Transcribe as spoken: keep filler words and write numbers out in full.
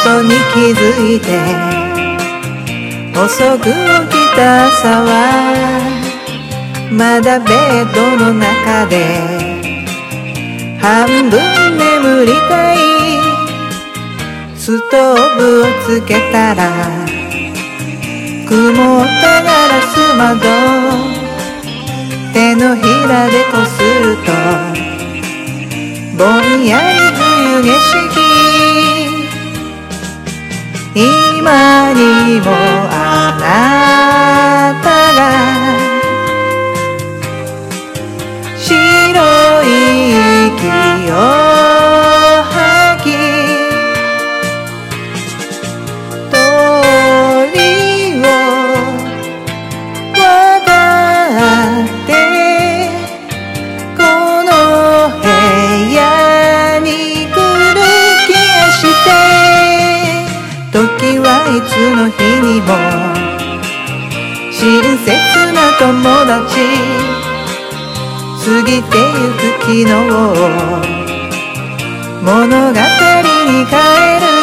ことに気づいて遅く起きた朝はまだベッドの中で半分眠りたい。ストーブをつけたら曇ったガラス窓手のひらでこするとぼんやり冬景色。今にもあなたが白い息を吐き鳥を渡ってこの部屋に来る気がして時はいつの日にも親切な友達過ぎてゆく昨日を物語に変える